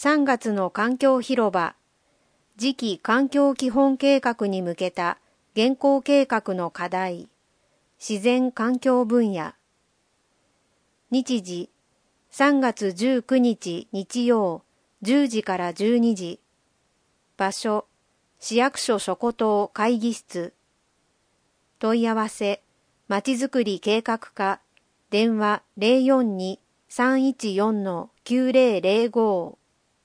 3月の環境広場、次期環境基本計画に向けた現行計画の課題、自然環境分野。日時、3月19日日曜10時から12時。場所、市役所諸古島会議室。問い合わせ、まちづくり計画課、電話042-314-9005。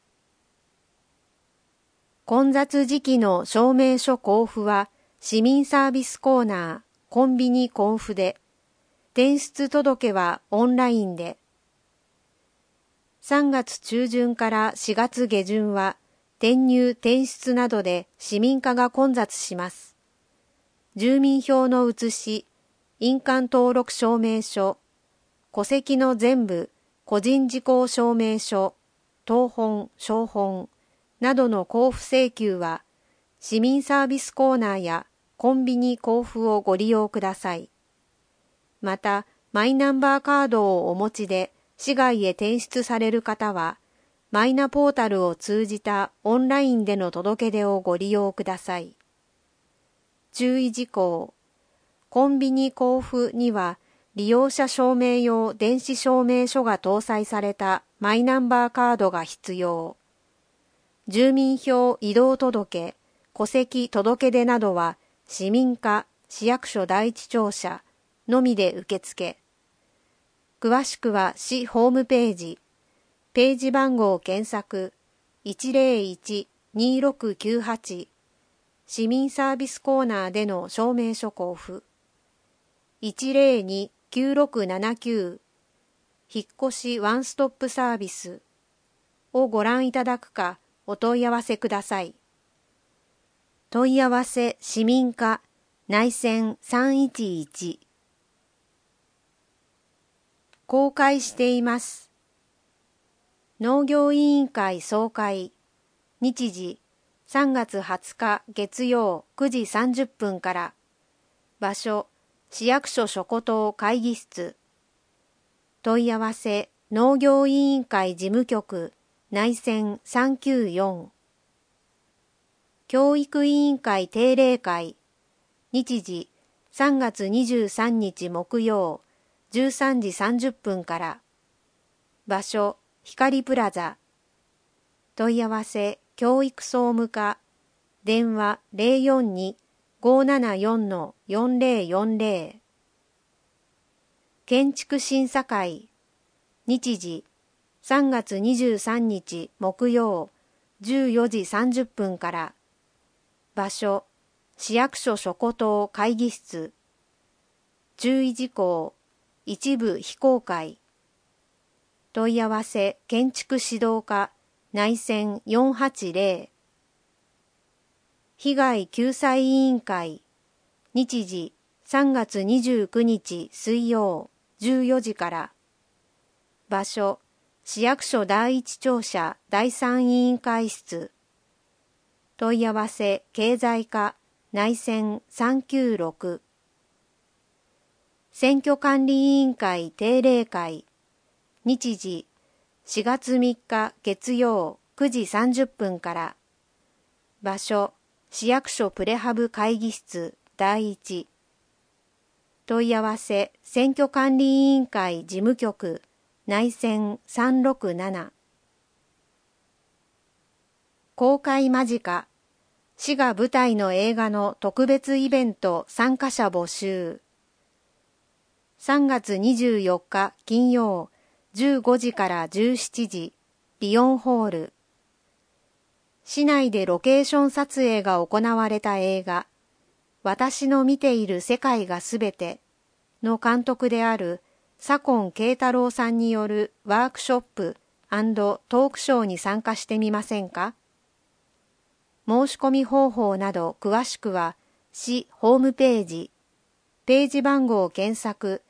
混雑時期の証明書交付は、市民サービスコーナー、コンビニ交付で、転出届はオンラインで。3月中旬から4月下旬は、転入転出などで市民課が混雑します。住民票の写し、印鑑登録証明書、戸籍の全部、個人事項証明書、謄本、証本などの交付請求は、市民サービスコーナーやコンビニ交付をご利用ください。また、マイナンバーカードをお持ちで市外へ転出される方は、マイナポータルを通じたオンラインでの届け出をご利用ください。注意事項。コンビニ交付には利用者証明用電子証明書が搭載されたマイナンバーカードが必要。住民票移動届、戸籍届出などは市民課、市役所第一庁舎のみで受付。詳しくは市ホームページ、ページ番号検索 101-2698 市民サービスコーナーでの証明書交付 102-9679 引っ越しワンストップサービスをご覧いただくかお問い合わせください。問い合わせ市民課内線311公開しています。農業委員会総会日時3月20日月曜9時30分から場所市役所諸古島会議室問い合わせ農業委員会事務局内線394教育委員会定例会日時3月23日木曜13時30分から場所光プラザ問い合わせ教育総務課電話042-574-4040建築審査会日時3月23日木曜14時30分から場所市役所諸古島会議室注意事項一部非公開問い合わせ建築指導課内線480被害救済委員会日時3月29日水曜14時から場所市役所第一庁舎第三委員会室問い合わせ経済課内線396選挙管理委員会定例会日時4月3日月曜9時30分から場所市役所プレハブ会議室第一問い合わせ選挙管理委員会事務局内線367公開間近市が舞台の映画の特別イベント参加者募集3月24日金曜15時から17時リオンホール市内でロケーション撮影が行われた映画私の見ている世界がすべての監督である左近慶太郎さんによるワークショップ&トークショーに参加してみませんか？申し込み方法など詳しくは市ホームページ、ページ番号検索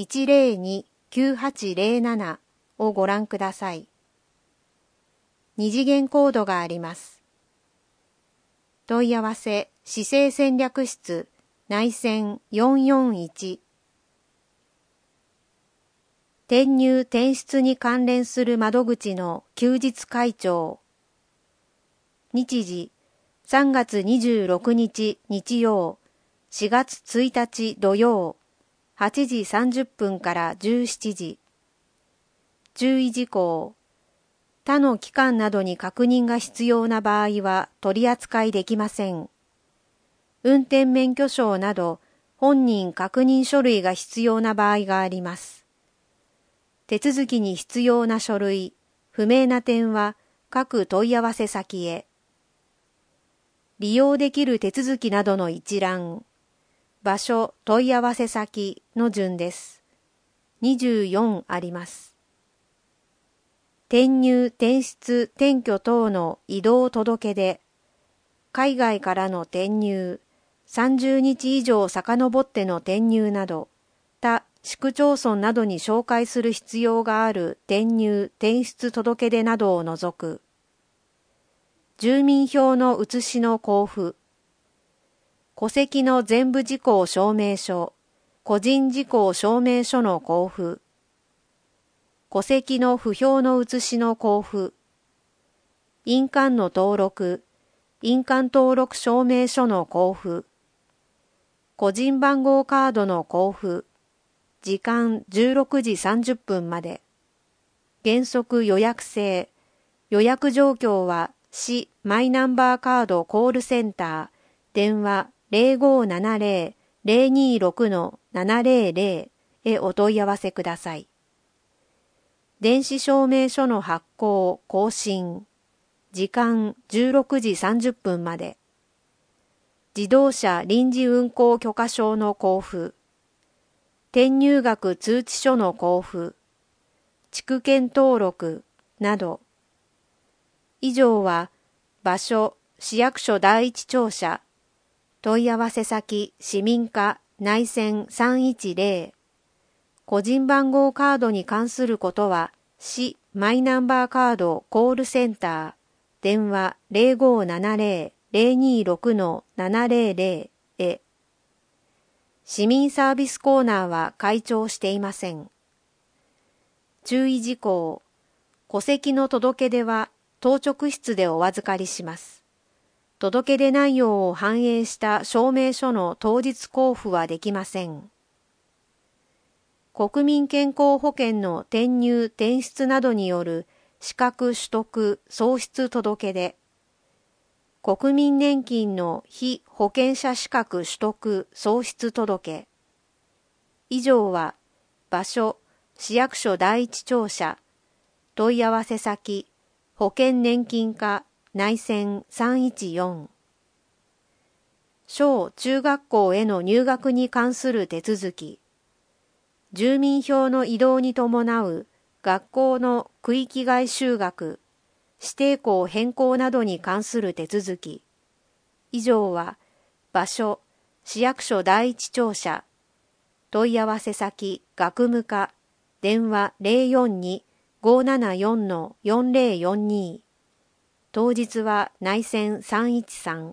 102-9807 をご覧ください。二次元コードがあります。問い合わせ市政戦略室内線441 転入転出に関連する窓口の休日開帳。日時、3月26日日曜、4月1日土曜、8時30分から17時。注意事項。他の機関などに確認が必要な場合は取り扱いできません。運転免許証など本人確認書類が必要な場合があります。手続きに必要な書類、不明な点は各問い合わせ先へ。利用できる手続きなどの一覧、場所、問い合わせ先の順です。24あります。転入、転出、転居等の移動届出、海外からの転入、30日以上遡っての転入など、他市区町村などに照会する必要がある転入・転出届出などを除く。住民票の写しの交付。戸籍の全部事項証明書、個人事項証明書の交付。戸籍の不評の写しの交付。印鑑の登録、印鑑登録証明書の交付。個人番号カードの交付。時間16時30分まで。原則予約制。予約状況は市マイナンバーカードコールセンター、電話 0570-026-700 へお問い合わせください。電子証明書の発行・更新。時間16時30分まで。自動車臨時運行許可証の交付。転入額通知書の交付。地区圏登録など。以上は場所市役所第一庁舎。問い合わせ先市民課内線310。個人番号カードに関することは市マイナンバーカードコールセンター。電話 0570-026-700 へ。市民サービスコーナーは開庁していません。注意事項。戸籍の届け出は当直室でお預かりします。届け出内容を反映した証明書の当日交付はできません。国民健康保険の転入・転出などによる資格取得・喪失届出。国民年金の被保険者資格取得・喪失届。以上は場所市役所第一庁舎。問い合わせ先保険年金課内線314。小中学校への入学に関する手続き。住民票の移動に伴う学校の区域外就学、指定校変更などに関する手続き。以上は場所市役所第一庁舎。問い合わせ先学務課電話 042-574-4042。当日は内線313。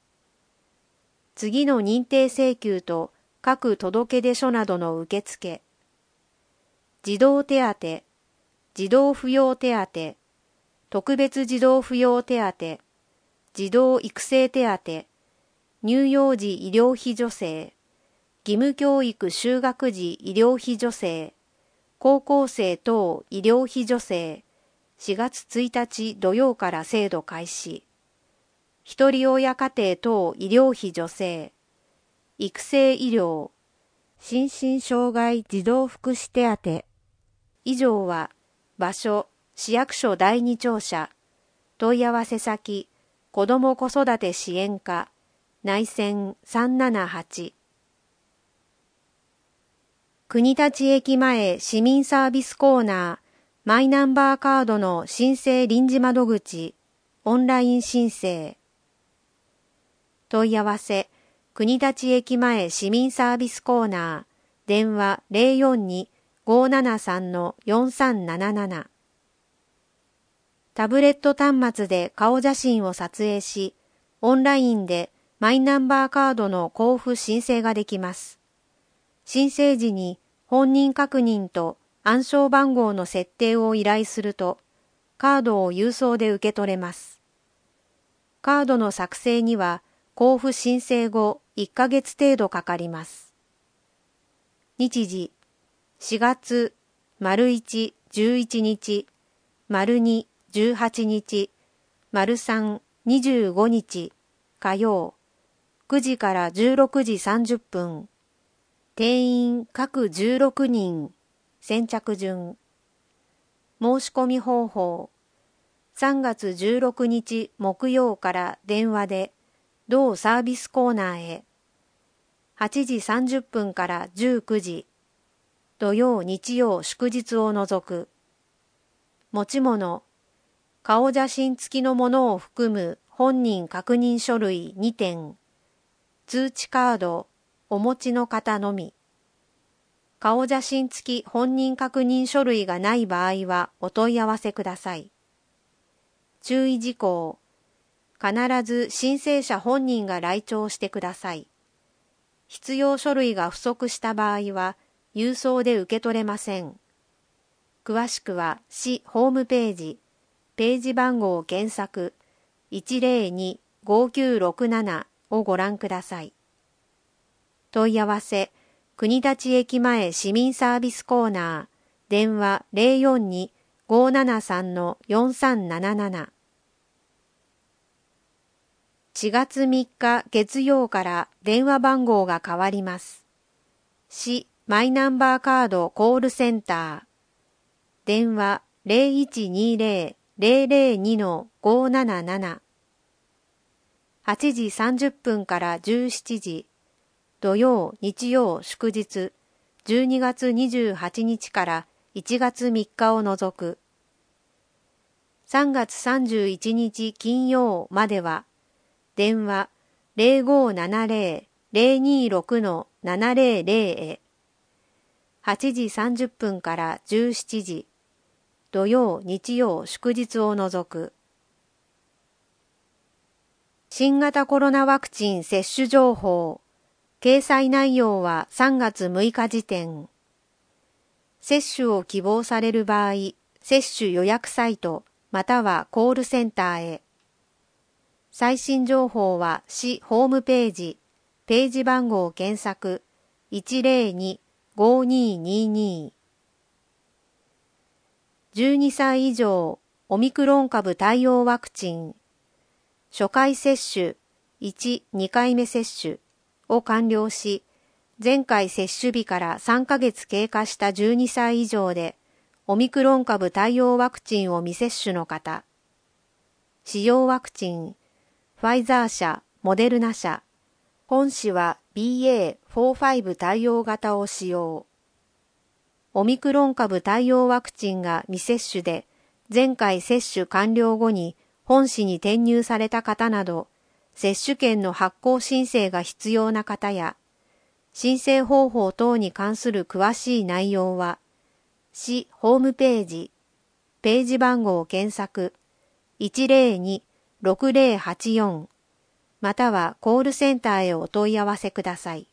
次の認定請求と各届出書などの受付。児童手当、児童扶養手当、特別児童扶養手当、児童育成手当、乳幼児医療費助成、義務教育就学時医療費助成、高校生等医療費助成、4月1日土曜から制度開始。ひとり親家庭等医療費助成、育成医療、心身障害児童福祉手当。以上は場所市役所第二庁舎。問い合わせ先子ども子育て支援課内線378。国立駅前市民サービスコーナーマイナンバーカードの申請臨時窓口オンライン申請。問い合わせ国立駅前市民サービスコーナー電話 042-573-4377。タブレット端末で顔写真を撮影し、オンラインでマイナンバーカードの交付申請ができます。申請時に本人確認と暗証番号の設定を依頼すると、カードを郵送で受け取れます。カードの作成には交付申請後1ヶ月程度かかります。日時、4月、1、11日、2、18日、3、25日、火曜、9時から16時30分。定員各16人、先着順。申し込み方法。3月16日木曜から電話で、同サービスコーナーへ。8時30分から19時。土曜日曜祝日を除く。持ち物。顔写真付きのものを含む本人確認書類2点。通知カード、お持ちの方のみ。顔写真付き本人確認書類がない場合はお問い合わせください。注意事項。必ず申請者本人が来庁してください。必要書類が不足した場合は郵送で受け取れません。詳しくは市ホームページ、ページ番号検索 102-5967 をご覧ください。問い合わせ、国立駅前市民サービスコーナー、電話 042-573-4377。4月3日月曜から電話番号が変わります。市マイナンバーカードコールセンター。電話 0120-002-577。8時30分から17時。土曜、日曜、祝日、12月28日から1月3日を除く。3月31日金曜までは、電話 0570-026-700 へ。8時30分から17時。土曜、日曜、祝日を除く。新型コロナワクチン接種情報。掲載内容は3月6日時点。接種を希望される場合、接種予約サイトまたはコールセンターへ。最新情報は市ホームページ、ページ番号検索 102-5222。12歳以上オミクロン株対応ワクチン。初回接種1、2回目接種。を完了し、前回接種日から3ヶ月経過した12歳以上で、オミクロン株対応ワクチンを未接種の方、使用ワクチン、ファイザー社、モデルナ社、本氏は BA.4-5 対応型を使用。オミクロン株対応ワクチンが未接種で、前回接種完了後に本氏に転入された方など、接種券の発行申請が必要な方や、申請方法等に関する詳しい内容は、市ホームページ、ページ番号検索 102-6084 またはコールセンターへお問い合わせください。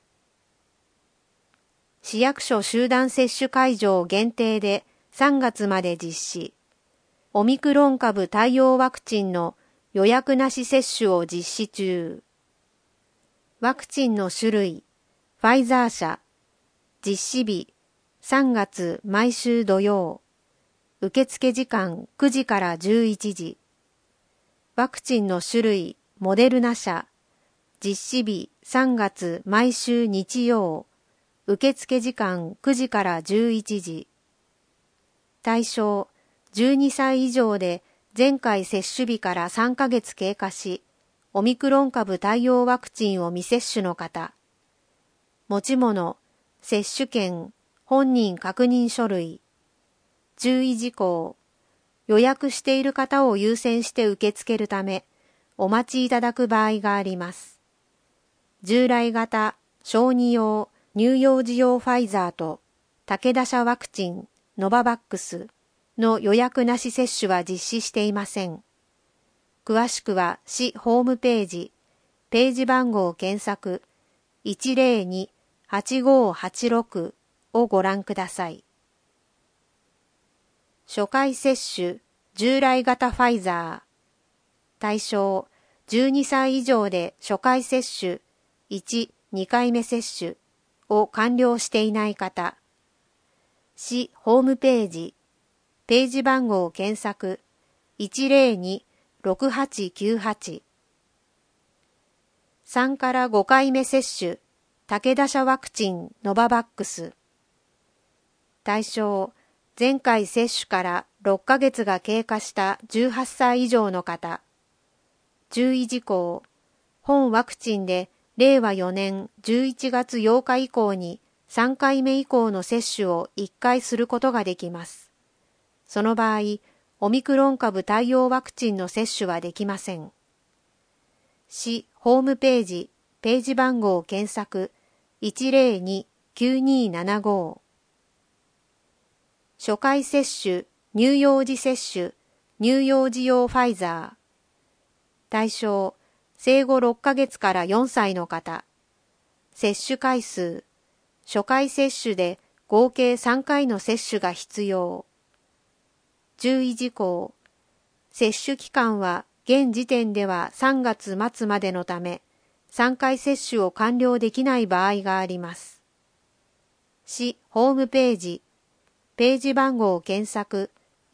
市役所集団接種会場限定で3月まで実施。オミクロン株対応ワクチンの予約なし接種を実施中。ワクチンの種類、ファイザー社、実施日、3月毎週土曜。受付時間9時から11時。ワクチンの種類、モデルナ社、実施日3月毎週日曜。受付時間9時から11時。対象、12歳以上で、前回接種日から3ヶ月経過し、オミクロン株対応ワクチンを未接種の方。持ち物、接種券、本人確認書類。注意事項。予約している方を優先して受け付けるため、お待ちいただく場合があります。従来型、小児用、乳幼児用ファイザーと、武田社ワクチン、ノババックス、の予約なし接種は実施していません。詳しくは市ホームページ、ページ番号検索 102-8586 をご覧ください。 初回接種従来型ファイザー。対象、12歳以上で初回接種1、2回目接種を完了していない方。市ホームページ、ページ番号検索 102-6898。3から5回目接種、武田社ワクチンノババックス。対象、前回接種から6ヶ月が経過した18歳以上の方。注意事項、本ワクチンで令和4年11月8日以降に3回目以降の接種を1回することができます。その場合、オミクロン株対応ワクチンの接種はできません。市ホームページ、ページ番号検索 102-9275。初回接種、乳幼児接種、乳幼児用ファイザー。対象、生後6ヶ月から4歳の方。接種回数、初回接種で合計3回の接種が必要。注意事項、接種期間は現時点では3月末までのため、3回接種を完了できない場合があります。市ホームページ、ページ番号検索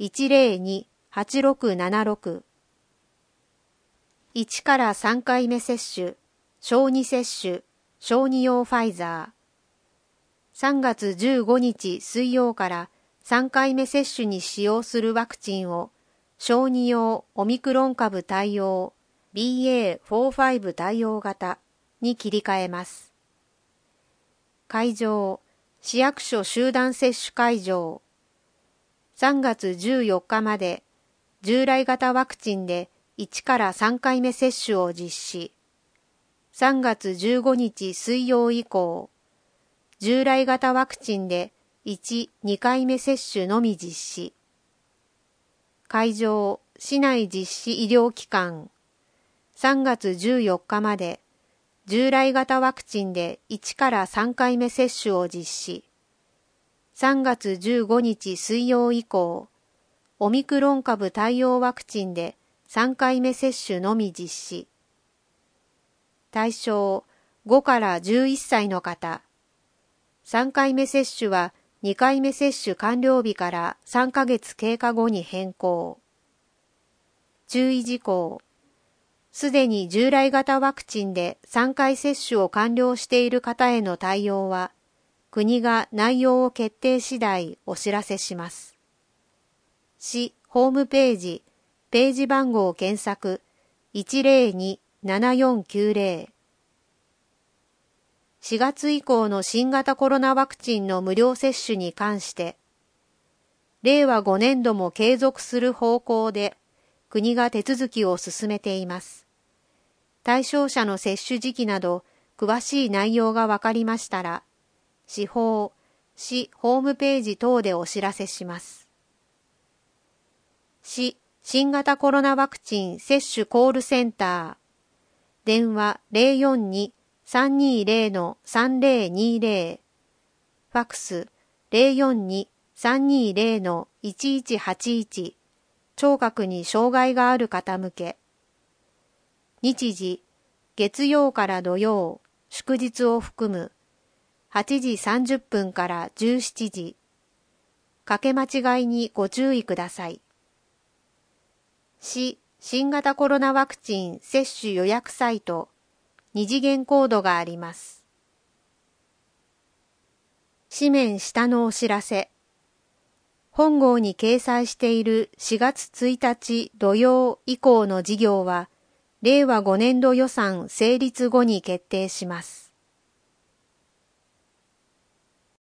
102-8676。1から3回目接種、小児接種、小児用ファイザー。3月15日水曜から3回目接種に使用するワクチンを、小児用オミクロン株対応 BA.4-5 対応型に切り替えます。会場、市役所集団接種会場。3月14日まで従来型ワクチンで1から3回目接種を実施。3月15日水曜以降、従来型ワクチンで1、2回目接種のみ実施。会場、市内実施医療機関。3月14日まで従来型ワクチンで1から3回目接種を実施。3月15日水曜以降、オミクロン株対応ワクチンで3回目接種のみ実施。対象、5から11歳の方。3回目接種は2回目接種完了日から3ヶ月経過後に変更。注意事項、すでに従来型ワクチンで3回接種を完了している方への対応は、国が内容を決定次第お知らせします。市ホームページ、ページ番号検索 102-7490。4月以降の新型コロナワクチンの無料接種に関して、令和5年度も継続する方向で国が手続きを進めています。対象者の接種時期など詳しい内容がわかりましたら、市ホームページ等でお知らせします。市新型コロナワクチン接種コールセンター。電話 042-320-3020。ファクス 042-320-1181。聴覚に障害がある方向け。日時、月曜から土曜、祝日を含む。8時30分から17時。かけ間違いにご注意ください。市新型コロナワクチン接種予約サイト、2次元コードがあります。紙面下のお知らせ。本号に掲載している4月1日土曜以降の事業は、令和5年度予算成立後に決定します。